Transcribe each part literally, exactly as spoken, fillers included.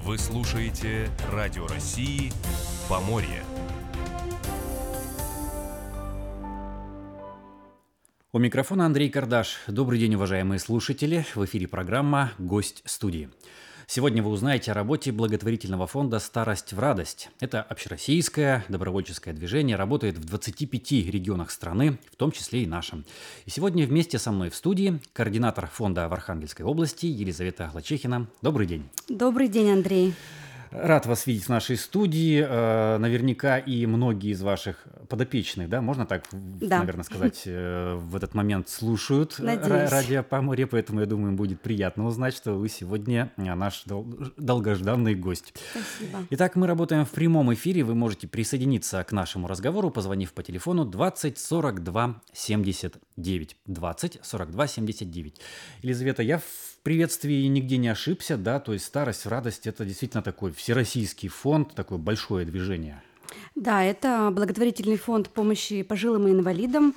Вы слушаете Радио России «Поморье». У микрофона Андрей Кардаш. Добрый день, уважаемые слушатели. В эфире программа «Гость студии». Сегодня вы узнаете о работе благотворительного фонда «Старость в радость». Это общероссийское добровольческое движение, работает в двадцати пяти регионах страны, в том числе и нашем. И сегодня вместе со мной в студии координатор фонда в Архангельской области Елизавета Глачехина. Добрый день. Добрый день, Андрей. Рад вас видеть в нашей студии. Наверняка и многие из ваших подопечных, да, можно так, да. наверное, сказать, в этот момент слушают Надеюсь. Радио Поморье, поэтому, я думаю, им будет приятно узнать, что вы сегодня наш долгожданный гость. Спасибо. Итак, мы работаем в прямом эфире. Вы можете присоединиться к нашему разговору, позвонив по телефону двадцать сорок два семьдесят девять. двадцать сорок два семьдесят девять. Елизавета, я в приветствии нигде не ошибся, да, то есть «Старость в радость» — это действительно такой всероссийский фонд, такое большое движение. Да, это благотворительный фонд помощи пожилым и инвалидам.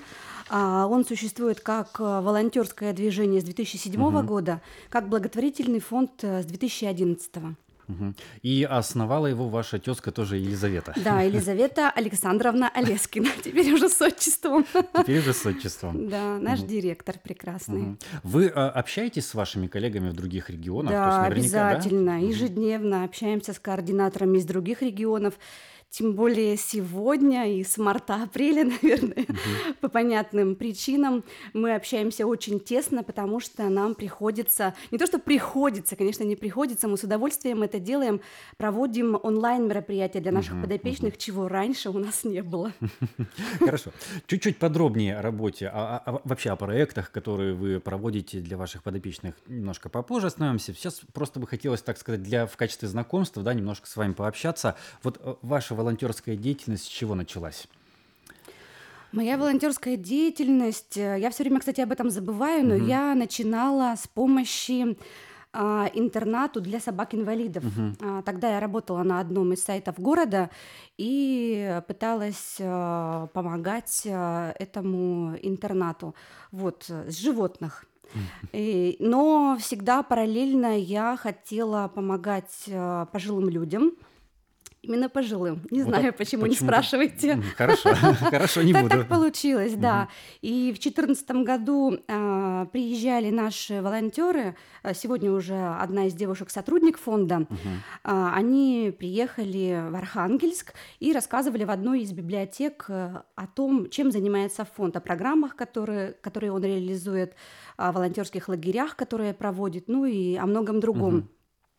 Он существует как волонтерское движение с две тысячи седьмого угу. года, как благотворительный фонд с две тысячи одиннадцатого. Угу. И основала его ваша тезка тоже Елизавета. Да, Елизавета Александровна Олескина, теперь уже с отчеством. Теперь уже с отчеством. Да, наш угу. директор прекрасный. Угу. Вы а, общаетесь с вашими коллегами в других регионах? Да, То есть, наверняка, обязательно, да? ежедневно общаемся с координаторами из других регионов. Тем более сегодня и с марта-апреля, наверное, uh-huh. по понятным причинам мы общаемся очень тесно, потому что нам приходится, не то что приходится, конечно, не приходится, мы с удовольствием это делаем, проводим онлайн-мероприятия для наших uh-huh. подопечных, uh-huh. чего раньше у нас не было. Хорошо. Чуть-чуть подробнее о работе, а, а, вообще о проектах, которые вы проводите для ваших подопечных, немножко попозже остановимся. Сейчас просто бы хотелось, так сказать, для, в качестве знакомства, да, немножко с вами пообщаться. Вот ваша волонтерская деятельность с чего началась? Моя волонтерская деятельность, я все время, кстати, об этом забываю, но угу. я начинала с помощи а, интернату для собак-инвалидов. Угу. А, тогда я работала на одном из сайтов города и пыталась а, помогать а, этому интернату вот, с животных. И, но всегда параллельно я хотела помогать а, пожилым людям. Именно пожилым. Не вот знаю, так, почему, почему не спрашиваете. Хорошо, хорошо, не буду. Так получилось, да. И в две тысячи четырнадцатом году а, приезжали наши волонтеры. Сегодня уже одна из девушек сотрудник фонда. Uh-huh. А, они приехали в Архангельск и рассказывали в одной из библиотек о том, чем занимается фонд, о программах, которые, которые он реализует, о волонтерских лагерях, которые проводит, ну и о многом другом. Uh-huh.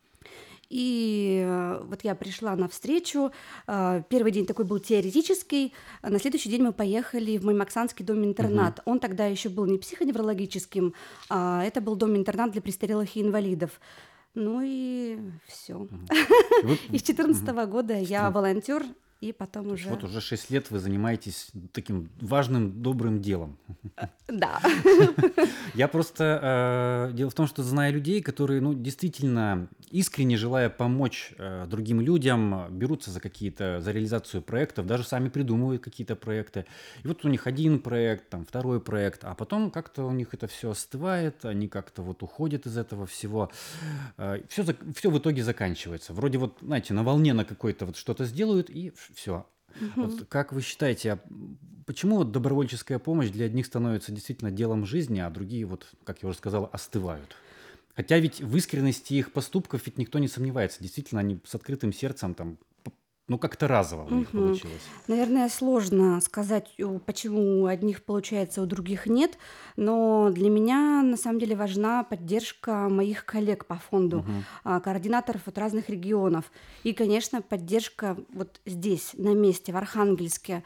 И вот я пришла на встречу. Первый день такой был теоретический. На следующий день мы поехали в Маймаксанский дом-интернат. Uh-huh. Он тогда еще был не психоневрологическим, а это был дом-интернат для престарелых и инвалидов. Ну и все. Uh-huh. И с две тысячи четырнадцатого uh-huh. года я волонтер. И потом уже... Вот уже шесть лет вы занимаетесь таким важным, добрым делом. Да. Я просто... Э, дело в том, что знаю людей, которые, ну, действительно, искренне желая помочь э, другим людям, берутся за какие-то, за реализацию проектов, даже сами придумывают какие-то проекты. И вот у них один проект, там, второй проект, а потом как-то у них это все остывает, они как-то вот уходят из этого всего. Э, все, все в итоге заканчивается. Вроде вот, знаете, на волне на какой-то вот что-то сделают, и все. Угу. Вот как вы считаете, почему вот добровольческая помощь для одних становится действительно делом жизни, а другие, вот, как я уже сказала, остывают? Хотя ведь в искренности их поступков ведь никто не сомневается. Действительно, они с открытым сердцем там, ну, как-то разово у них угу. получилось. Наверное, сложно сказать, почему у одних получается, у других нет, но для меня, на самом деле, важна поддержка моих коллег по фонду, угу. координаторов от разных регионов. И, конечно, поддержка вот здесь, на месте, в Архангельске.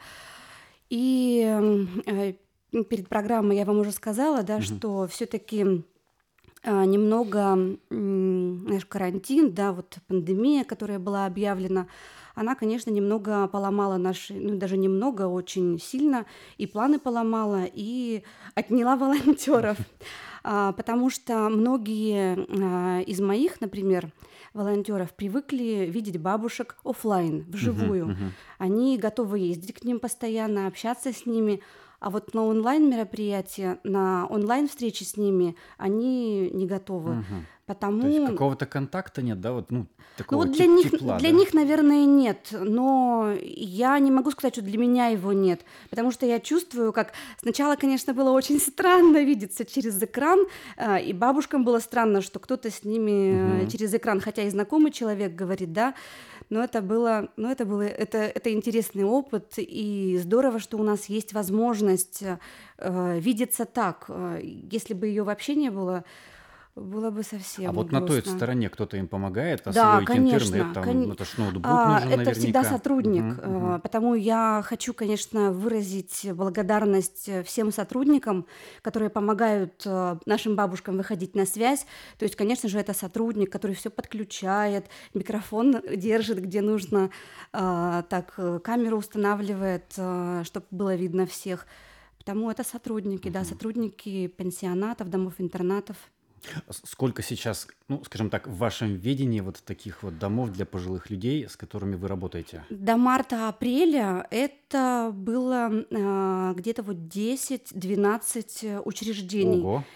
И э, перед программой я вам уже сказала, да, угу. что все-таки немного, знаешь, карантин, да, вот пандемия, которая была объявлена, она, конечно, немного поломала наши, ну, даже немного, очень сильно, и планы поломала, и отняла волонтеров. Потому что многие из моих, например, волонтеров привыкли видеть бабушек офлайн, вживую. Uh-huh, uh-huh. Они готовы ездить к ним постоянно, общаться с ними. А вот на онлайн-мероприятия, на онлайн-встречи с ними они не готовы. Uh-huh. То есть Потому какого-то контакта нет, да, вот, ну, Ну такого вот для теп- них, тепла, для да? них, наверное, нет, но я не могу сказать, что для меня его нет, потому что я чувствую, как сначала, конечно, было очень странно видеться через экран, а, и бабушкам было странно, что кто-то с ними э, Мгм. через экран, хотя и знакомый человек говорит, да, но это было, но это было, это, это интересный опыт, и здорово, что у нас есть возможность э, э, видеться так. Э, Если бы ее вообще не было, было бы А совсем вот на той грустно. стороне кто-то им помогает Да, освоить интернет, конечно, там, коне- это ж ноутбук а, нужен это всегда наверняка. сотрудник, Мгм, э, мгм. потому я хочу, конечно, выразить благодарность э, всем сотрудникам, которые помогают э, нашим бабушкам выходить на связь. То есть, конечно же, это сотрудник, который все подключает, микрофон держит, где нужно, а, так э, камеру устанавливает, чтобы было видно всех. Потому это сотрудники, да, Мгм. сотрудники пенсионатов, домов-интернатов. А с- Сколько сейчас, ну, скажем так, в вашем видении вот таких вот домов для пожилых людей, с которыми вы работаете? До марта-апреля это было а, где-то вот десять-двенадцать э, учреждений. Ого.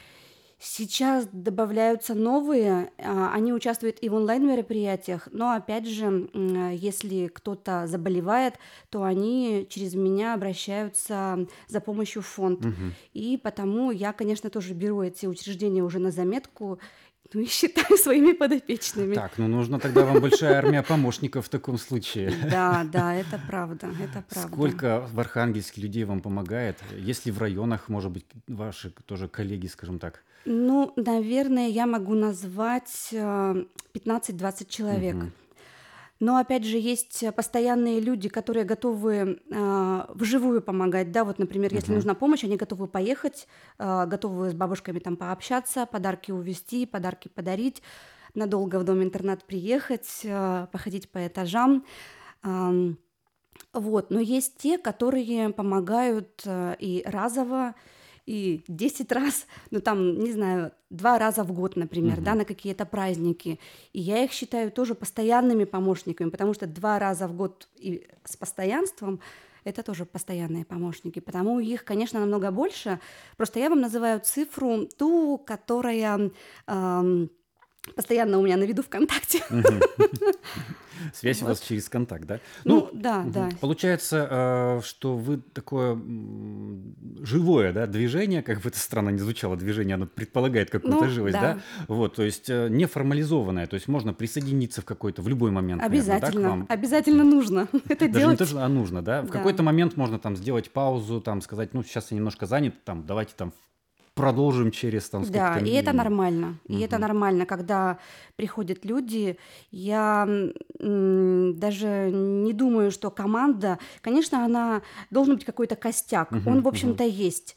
Сейчас добавляются новые, а, они участвуют и в онлайн-мероприятиях, но опять же, м, а, если кто-то заболевает, то они через меня обращаются за помощью в фонд. Мгм. И потому я, конечно, тоже беру эти учреждения уже на заметку, ну и считаю своими подопечными. Так, ну нужно тогда вам большая армия помощников в таком случае. Да, да, это правда, это правда. Сколько в Архангельске людей вам помогает? Если в районах, может быть, ваши тоже коллеги, скажем так. Ну, наверное, я могу назвать э, пятнадцать-двадцать человек. Мгм. Но опять же есть э, постоянные люди, которые готовы э, вживую помогать. Да, вот, например, если Мгм. нужна помощь, они готовы поехать, э, готовы с бабушками там пообщаться, подарки увезти, подарки подарить, надолго в дом-интернат приехать, э, походить по этажам. Ам, Вот, но есть те, которые помогают э, и разово, и десять раз, ну там, не знаю, два раза в год, например, да, Мгм. на какие-то праздники. И я их считаю тоже постоянными помощниками, потому что два раза в год и с постоянством это тоже постоянные помощники, потому их, конечно, намного больше. Просто я вам называю цифру ту, которая ам, постоянно у меня на виду ВКонтакте. Мгм. Связь у вас Вот. через контакт, да? Ну, Ну, да, мгм. да. Получается, э, что вы такое м, живое, да, движение, как бы это странно не звучало, движение, оно предполагает какую-то Ну, живость, да? да. Вот, то есть э, неформализованное, то есть можно присоединиться в какой-то, в любой момент, наверное, да, к Обязательно, вам. обязательно нужно это Даже не то, делать. что а нужно, да? В Да, какой-то момент можно там сделать паузу, там сказать, ну, сейчас я немножко занят, там, давайте там продолжим через там да, сколько-то и это минут. нормально. И это Мгм. нормально, когда приходят люди. Я м, даже не думаю, что команда, конечно, она должен быть какой-то костяк. Он, Мгм. в Мгм. общем-то, есть.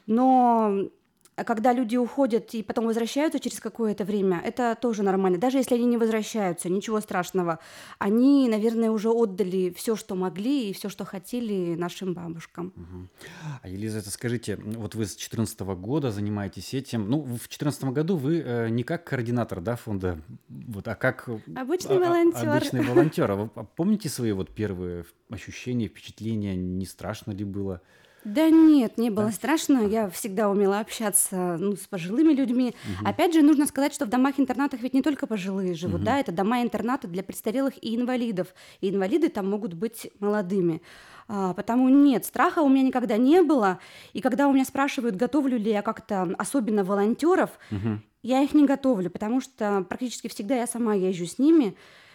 Но а когда люди уходят и потом возвращаются через какое-то время, это тоже нормально. Даже если они не возвращаются, ничего страшного. Они, наверное, уже отдали все, что могли и все, что хотели нашим бабушкам. Мгм. А, Елизавета, скажите, м, вот вы с две тысячи четырнадцатого года занимаетесь этим. Ну, в две тысячи четырнадцатом году вы э, не как координатор, да, фонда, вот, а как э, Обычный а- а- волонтер. обычный волонтер. А вы п- помните свои вот первые в- ощущения, впечатления? Не страшно ли было? Да нет, не было Да? страшно. Ага. Я всегда умела общаться, ну, с пожилыми людьми. Мгм. Опять же, нужно сказать, что в домах-интернатах ведь не только пожилые живут, Мгм. да, это дома-интернаты для престарелых и инвалидов. И инвалиды там могут быть молодыми. А, потому нет, страха у меня никогда не было. И когда у меня спрашивают, готовлю ли я как-то особенно волонтеров, Мгм. я их не готовлю, потому что практически всегда я сама езжу с ними.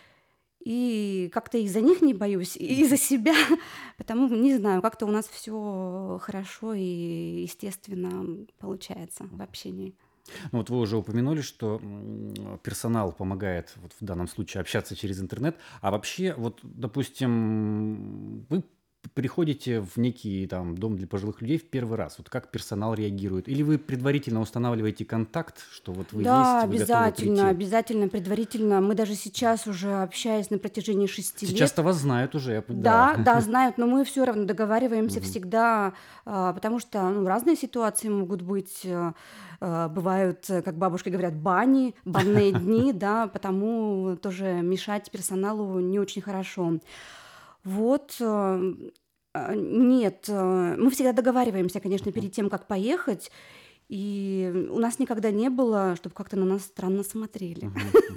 И как-то и за них не боюсь, и за себя. Потому, не знаю, как-то у нас все хорошо и естественно получается в общении. Ну, вот вы уже упомянули, что м, персонал помогает вот в данном случае общаться через интернет. А вообще, вот, допустим, вы приходите в некий там дом для пожилых людей в первый раз. Вот как персонал реагирует? Или вы предварительно устанавливаете контакт, что вот вы Да, есть, вы готовы обязательно, прийти? обязательно, предварительно. Мы даже сейчас уже общаясь на протяжении шести лет. Сейчас-то вас знают уже, я п- да. Да, да, знают, но мы все равно договариваемся Мгм. всегда, а, потому что, ну, разные ситуации могут быть. э, э, Бывают, э, как бабушки говорят, бани, банные дни, да, потому тоже мешать персоналу не очень хорошо. Вот, э, а, нет, э, мы всегда договариваемся, конечно, перед тем, как поехать. И у нас никогда не было, чтобы как-то на нас странно смотрели.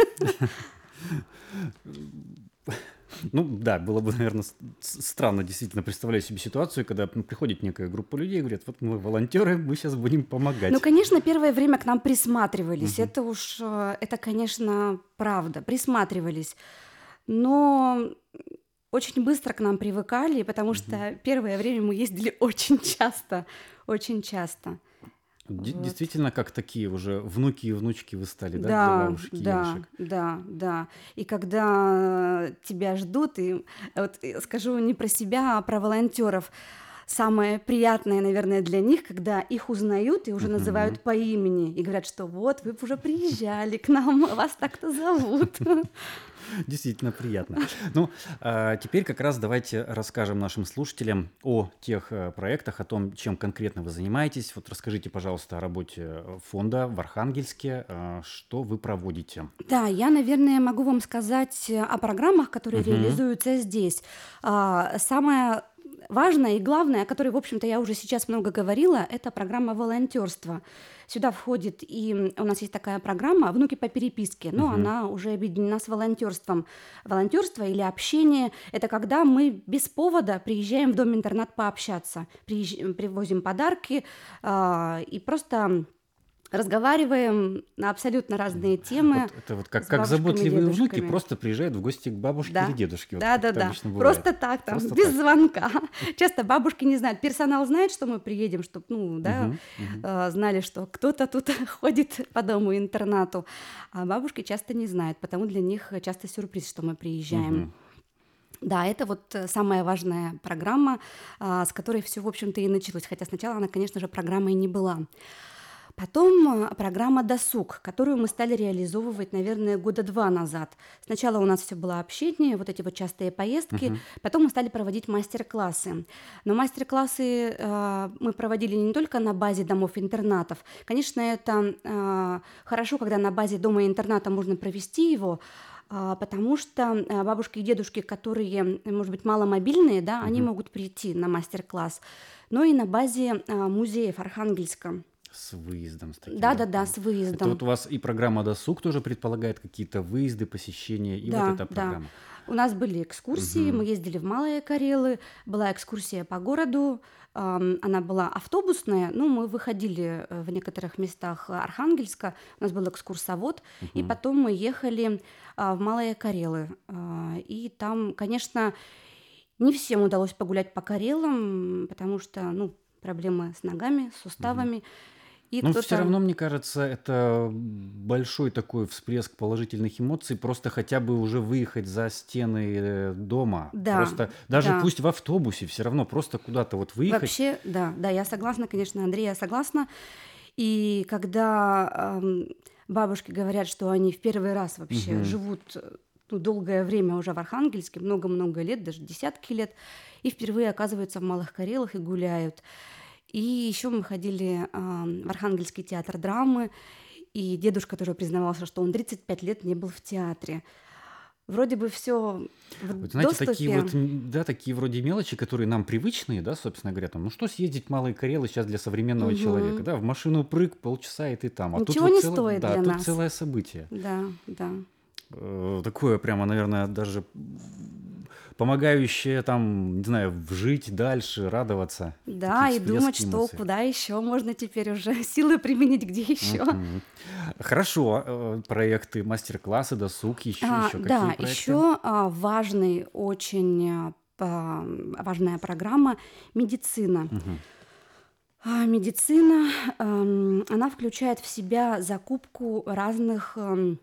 Ну да, было бы, наверное, странно действительно представлять себе ситуацию, когда приходит некая группа людей и говорят, вот мы волонтеры, мы сейчас будем помогать. Ну, конечно, первое время к нам присматривались. Это уж, э, это, конечно, правда, присматривались. Но очень быстро к нам привыкали, потому что первое время мы ездили очень часто, очень часто. Д- Вот. Действительно, как такие уже внуки и внучки вы стали, да, для Да, бабушек и да, дедушек? да, да. И когда тебя ждут, и вот э, скажу не про себя, а про волонтеров. Самое приятное, наверное, для них, когда их узнают и уже Мгм. называют по имени и говорят, что вот вы уже приезжали к нам, вас так-то зовут. Действительно приятно. Ну, а теперь как раз давайте расскажем нашим слушателям о тех э, проектах, о том, чем конкретно вы занимаетесь. Вот расскажите, пожалуйста, о работе э, фонда в Архангельске, э, что вы проводите. Да, я, наверное, могу вам сказать э, о программах, которые Мгм. реализуются здесь. А, Самое важное и главное, о которой, в общем-то, я уже сейчас много говорила, это программа волонтерства. Сюда входит и у нас есть такая программа «Внуки по переписке», но Мгм. она уже объединена с волонтерством. Волонтерство или общение– это когда мы без повода приезжаем в дом-интернат пообщаться, приезж- привозим подарки а, и просто разговариваем на абсолютно разные темы Вот это вот как, с как бабушками и заботливые внуки дедушками. просто приезжают в гости к бабушке Да, или дедушке. Вот да, как да, это да. обычно бывает. Просто так, там, Просто без так. звонка. Часто бабушки не знают. Персонал знает, что мы приедем, чтобы, ну, да, Мгм. Мгм. э, знали, что кто-то тут ходит по дому-интернату. А бабушки часто не знают, потому для них часто сюрприз, что мы приезжаем. Мгм. Да, это вот э, самая важная программа, а, с которой все, в общем-то, и началось. Хотя сначала она, конечно же, программой не была. Потом э, программа «Досуг», которую мы стали реализовывать, наверное, года два назад. Сначала у нас все было общение, вот эти вот частые поездки, Мгм. потом мы стали проводить мастер-классы. Но мастер-классы э, мы проводили не только на базе домов-интернатов. Конечно, это э, хорошо, когда на базе дома-интерната можно провести его, а, потому что э, бабушки и дедушки, которые, э, может быть, маломобильные, да, они Мгм. могут прийти на мастер-класс, но и на базе э, музеев Архангельска. С выездом, с таким, да? Да-да-да, с Это выездом. вот у вас и программа «Досуг» тоже предполагает какие-то выезды, посещения, и вот Да, эта да. программа. У нас были экскурсии, мы Мгм. ездили в Малые Карелы, была экскурсия по городу, ам, она была автобусная, ну, мы выходили э, в некоторых местах Архангельска, у нас был экскурсовод, и Мгм. потом мы ехали а, в Малые Карелы. А, и там, конечно, не всем удалось погулять по Карелам, потому что, ну, проблемы с ногами, с Мгм. суставами, и Но все кто-то... равно, мне кажется, это большой такой всплеск положительных эмоций, просто хотя бы уже выехать за стены э, дома. Да, Просто даже да. пусть в автобусе, все равно просто куда-то вот выехать. Вообще, да, да, я согласна, конечно, Андрей, я согласна. И когда ам, бабушки говорят, что они в первый раз вообще Мгм. живут э, ну, долгое время уже в Архангельске, много-много лет, даже десятки лет, и впервые оказываются в Малых Карелах и гуляют. И еще мы ходили ам, в Архангельский театр драмы, и дедушка тоже признавался, что он тридцать пять лет не был в театре. Вроде бы все в Вот знаете, такие вот, доступе. м, да, такие вроде мелочи, которые нам привычные, да, собственно говоря, там, ну что съездить в Малые Карелы сейчас для современного человека, Мгм. да, в машину прыг, полчаса и ты там, а тут Ничего вот не целое, стоит да, для тут нас. целое событие. Да, да. Э, Такое прямо, наверное, даже помогающее там, не знаю, жить дальше, радоваться. Да, Такие и думать, всплески что эмоций. куда еще можно теперь уже силы применить, где еще. Мгм. Хорошо, э, проекты, мастер-классы, досуг, еще, А, еще какие да, проекты? еще а, важный, очень а, па- важная программа медицина. Мгм. А, медицина, ам, она включает в себя закупку разных, ам,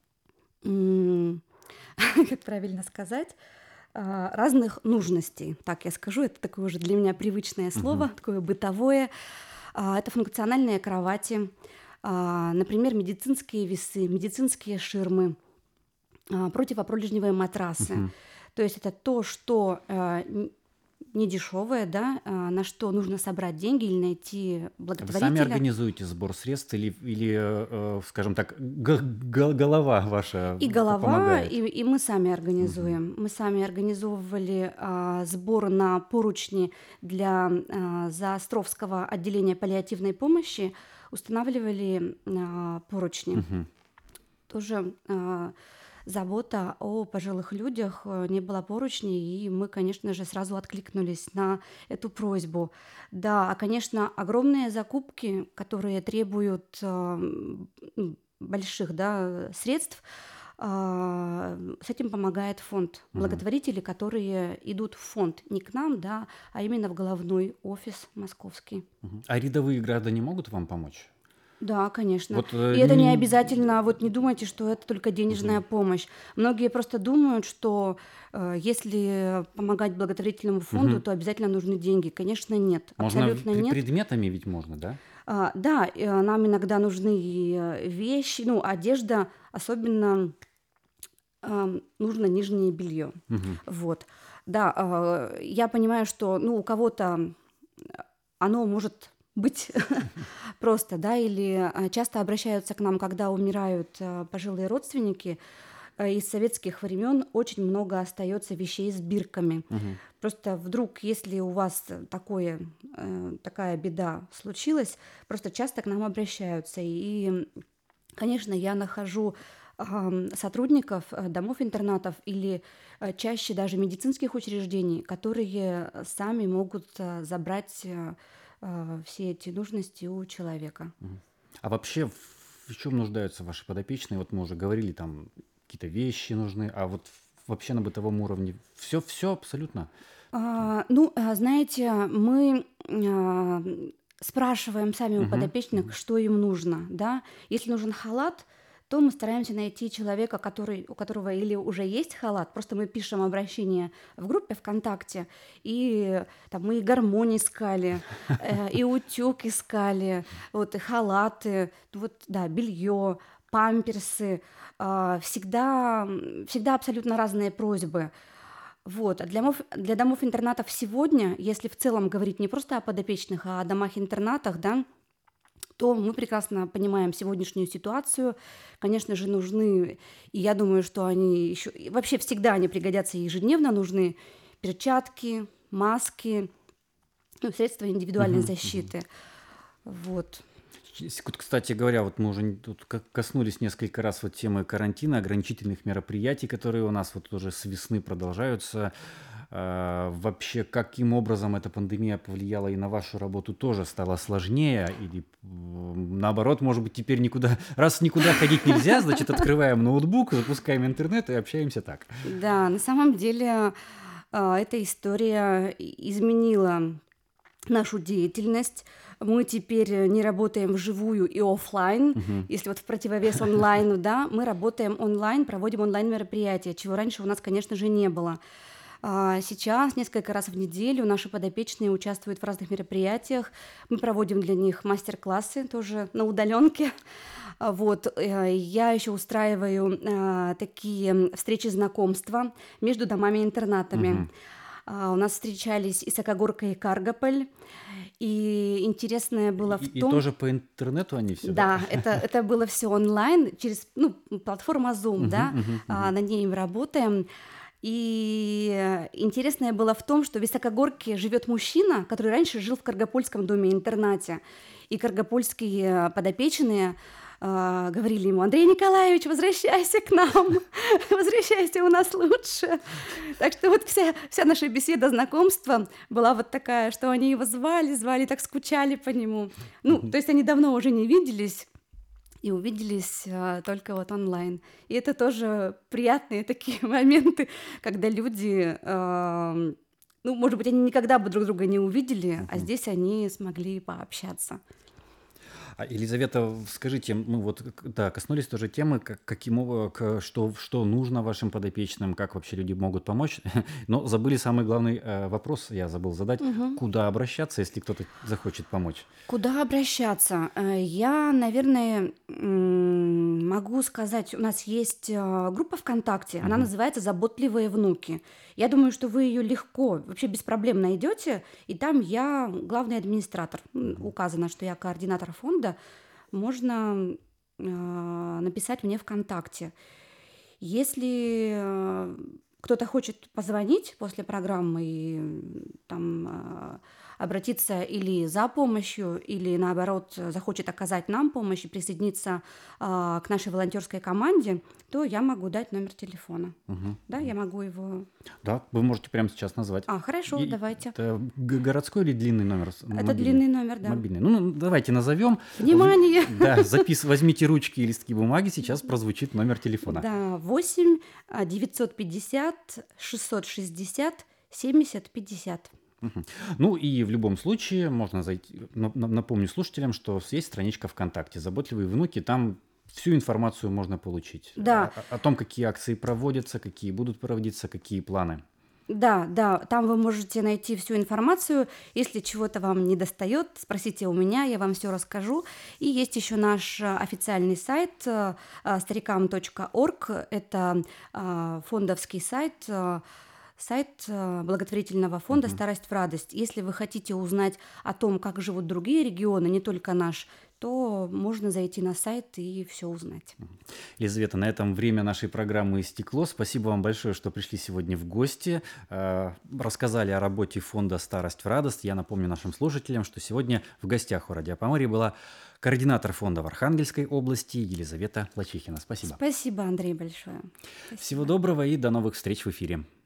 м, как правильно сказать, а, разных нужностей. Так я скажу, это такое уже для меня привычное слово, Мгм. такое бытовое. А, Это функциональные кровати, а, например, медицинские весы, медицинские ширмы, а, противопролежневые матрасы. Мгм. То есть это то, что а, н- не дешевое, да, а, на что нужно собрать деньги или найти Вы сами благотворителя. организуете сбор средств или, или э, э, скажем так, г- г- голова ваша И п- голова, помогает? и, и мы сами Мгм. организуем. Мы сами организовывали а, сбор на поручни для а, Заостровского отделения паллиативной помощи. устанавливали а, поручни. Мгм. Тоже а, забота о пожилых людях, э, не было поручней, и мы, конечно же, сразу откликнулись на эту просьбу. Да, а, конечно, огромные закупки, которые требуют а, м, м, больших, да, средств, а, с этим помогает фонд. Мгм. Благотворители, которые идут в фонд не к нам, да, а именно в головной офис московский. Мгм. А рядовые граждане могут вам помочь? Да, конечно. Вот э, И это не не- обязательно, вот не думайте, что это только денежная Мгм. помощь. Многие просто думают, что э, если помогать благотворительному фонду, Мгм. то обязательно нужны деньги. Конечно, нет, Можно в- абсолютно пре- нет. предметами ведь можно, да? А, да, э, нам иногда нужны и, э, вещи, ну, одежда, особенно ам, нужно нижнее белье. Мгм. Вот. Да, а, я понимаю, что, ну, у кого-то оно может быть просто, да, или а, часто обращаются к нам, когда умирают а, пожилые родственники. а, Из советских времен очень много остается вещей с бирками. Мгм. Просто вдруг, если у вас такое, э, такая беда случилась, просто часто к нам обращаются. И, конечно, я нахожу ам, сотрудников э, домов-интернатов или э, чаще даже медицинских учреждений, которые э, сами могут э, забрать э, э, все эти нужности у человека. Мгм. А вообще в в чем нуждаются ваши подопечные? Вот мы уже говорили, там какие-то вещи нужны, а вот в- вообще на бытовом уровне все, все абсолютно. А, ну, а, знаете, мы а, спрашиваем сами у Мгм. подопечных, Мгм. что им нужно, да. Если нужен халат, то мы стараемся найти человека, который, у которого или уже есть халат, просто мы пишем обращение в группе ВКонтакте, и там мы и гармонь искали, э, и утюг искали, вот, и халаты, вот, да, белье, памперсы, а, всегда, м, всегда абсолютно разные просьбы. Вот. А для, мов- для домов-интернатов сегодня, если в целом говорить не просто о подопечных, а о домах-интернатах, да, то мы прекрасно понимаем сегодняшнюю ситуацию. Конечно же, нужны, и я думаю, что они еще, и вообще всегда они пригодятся и ежедневно, нужны перчатки, маски, ну, средства индивидуальной Мгм. Мгм. защиты. Вот. С- вот, Кстати говоря, вот мы уже н- тут ка- коснулись несколько раз вот темы карантина, ограничительных мероприятий, которые у нас вот уже с весны продолжаются. А, вообще, каким образом эта пандемия повлияла и на вашу работу, тоже стало сложнее? Или м, наоборот, может быть, теперь никуда, раз никуда ходить нельзя, значит, открываем ноутбук, запускаем интернет и общаемся так. Да, на самом деле а, эта история и- изменила нашу деятельность. Мы теперь э, не работаем вживую и оффлайн, Мгм. если вот в противовес онлайну, да, мы работаем онлайн, проводим онлайн-мероприятия, чего раньше у нас, конечно же, не было. А Сейчас несколько раз в неделю наши подопечные участвуют в разных мероприятиях. Мы проводим для них мастер-классы тоже на удаленке. А, Вот, э, я еще устраиваю а, такие встречи знакомства между домами-интернатами. Мгм. А, У нас встречались Исакогорка и Каргополь. И интересное было в И, и том, тоже по интернету они все, да? да, это, это было все онлайн через, ну, платформа Zoom, Мгм, да, мгм, а, мгм. на ней мы работаем. И э, интересное было в том, что в Високогорске живет мужчина, который раньше жил в Каргопольском доме-интернате. И каргопольские подопечные а, говорили ему: Андрей Николаевич, возвращайся к нам, возвращайся, у нас лучше. Так что вот вся, вся наша беседа, знакомства была вот такая, что они его звали, звали, так скучали по нему. Ну, то есть они давно уже не виделись, и увиделись а, только вот онлайн. И это тоже приятные такие моменты, когда люди, ам, ну, может быть, они никогда бы друг друга не увидели, а Мгм. здесь они смогли пообщаться. А, Елизавета, скажите, мы вот к- да, коснулись тоже темы, как, каким, о- к- что, что нужно вашим подопечным, как вообще люди могут помочь, но забыли самый главный э, вопрос, я забыл задать, Мгм. куда обращаться, если кто-то захочет помочь? Куда обращаться? Э, Я, наверное, м, могу сказать, у нас есть э, группа ВКонтакте, она Мгм. называется «Заботливые внуки». Я думаю, что вы ее легко, вообще без проблем найдете, и там я главный администратор. М, Мгм. Указано, что я координатор фонда. Можно э, написать мне ВКонтакте. Если э, кто-то хочет позвонить после программы и м, там обратиться или за помощью, или наоборот захочет оказать нам помощь и присоединиться а, к нашей волонтерской команде, то я могу дать номер телефона. Мгм. Да, я могу его... Да, вы можете прямо сейчас назвать. А, хорошо, И- давайте. Это г- городской или длинный номер? с- Это мобильный? длинный номер, да. Мобильный. Ну, ну, давайте назовем. Внимание! Да, запис... возьмите ручки и листки бумаги, сейчас прозвучит номер телефона. Да, восемь а, девятьсот пятьдесят шестьсот шестьдесят семьдесят пятьдесят. Мгм. Ну и в любом случае можно зайти, на- на- напомню слушателям, что есть страничка ВКонтакте «Заботливые внуки», там всю информацию можно получить. Да. О, о том, какие акции проводятся, какие будут проводиться, какие планы. Да, да, там вы можете найти всю информацию. Если чего-то вам не достает, спросите у меня, я вам все расскажу. И есть еще наш э, официальный сайт э, э, старикам точка орг. Это э, фондовский сайт, э, сайт э, благотворительного фонда Мгм. «Старость в радость». Если вы хотите узнать о том, как живут другие регионы, не только наш, то можно зайти на сайт и все узнать. Елизавета, на этом время нашей программы истекло. Спасибо вам большое, что пришли сегодня в гости, э, рассказали о работе фонда «Старость в радость». Я напомню нашим слушателям, что сегодня в гостях у «Радио Поморье» была координатор фонда в Архангельской области Елизавета Плачихина. Спасибо. Спасибо, Андрей, большое. Всего Спасибо. доброго и до новых встреч в эфире.